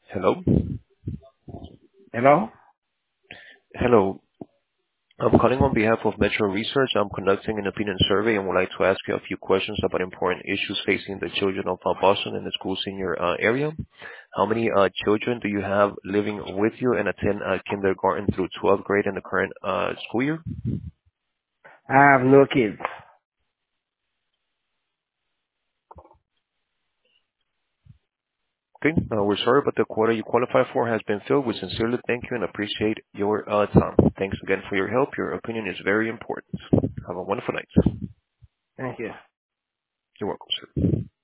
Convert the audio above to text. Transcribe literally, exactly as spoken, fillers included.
Hello? Hello? Hello. I'm calling on behalf of Metro Research. I'm conducting an opinion survey and would like to ask you a few questions about important issues facing the children of uh, Boston and the schools in your uh, area. How many uh, children do you have living with you and attend uh, kindergarten through twelfth grade in the current uh, school year? I have no kids. Okay. Uh, we're sorry, but the quota you qualify for has been filled. We sincerely thank you and appreciate your uh, time. Thanks again for your help. Your opinion is very important. Have a wonderful night. Thank you. You're welcome, sir.